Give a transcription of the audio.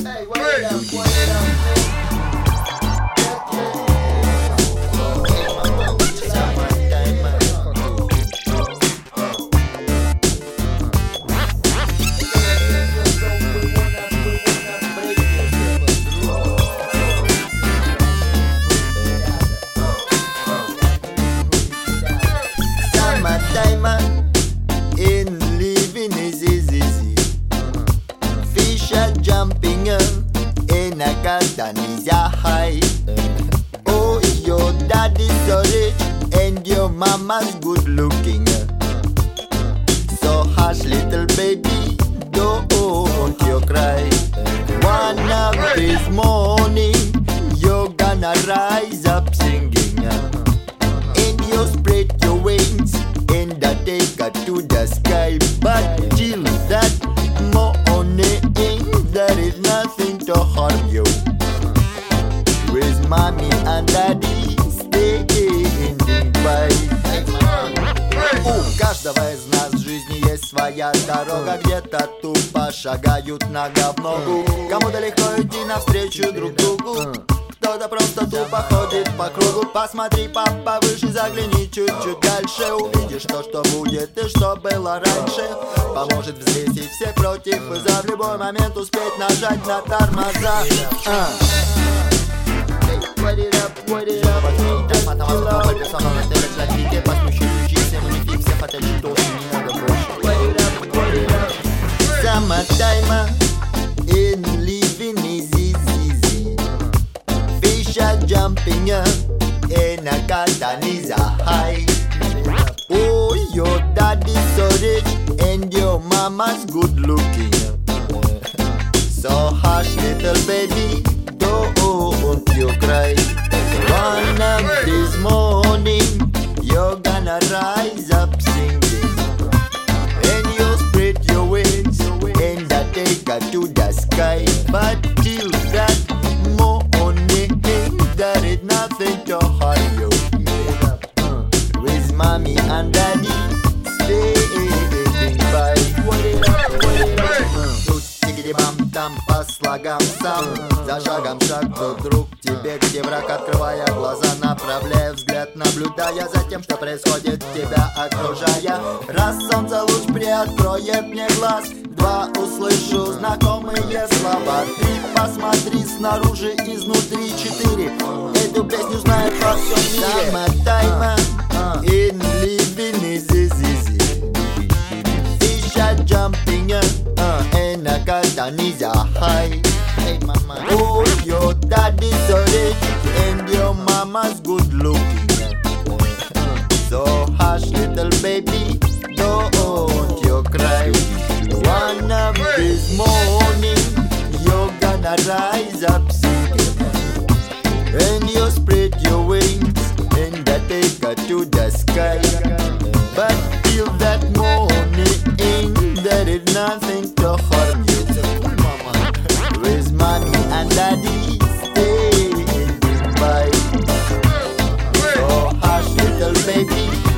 Hey, what it up, what it up? Summertime in living is easy. Fish are jumping in a garden is a high. Oh, your daddy's so rich and your mama's good looking. So hush, little baby, don't you cry. One of this morning, you're gonna rise up singing. And you spread your wings and take her to the sky. But till that morning, there is nothing to harm you. With mommy and daddy standing by. У каждого из нас в жизни есть своя дорога. Где-то тупо шагают нога в ногу. Кому-то легко идти навстречу друг другу. Кто-то просто тупо ходит по кругу. Посмотри повыше, загляни чуть-чуть дальше. Увидишь то, что будет и что было раньше. Поможет взвесить все против и за. В любой момент успеть нажать на тормоза. What it up, what it up? Summertime in living is easy. Fish are jumping in a garden is a high. Oh, your daddy's so rich and your mama's good looking. So hush, little baby, don't you cry. One of this morning, you're gonna rise up singing. And you spread your wings and take her to the sky. But till that morning, there is nothing to harm you. With mommy and daddy standing by. Тут тигри-бам там по слогам сам. За шагом шаг вдруг тебе, где враг, открывая глаза, направляя взгляд, наблюдая за тем, что происходит, тебя окружая. Раз солнце луч приоткроет мне глаз, два услышу знакомые слова, три посмотри снаружи, изнутри, четыре эту песню знает во всем мире. Summertime in living is easy. Fish are jumping and a garden is a high. Hey, mama. Oh, your daddy's so rich and your mama's good looking. So hush, little baby, don't you cry. One of this morning, you're gonna rise up singing. And you spread your wings and take her to the sky. But till that morning, there is nothing to harm you. With mommy and daddy standing by. So hush, little baby,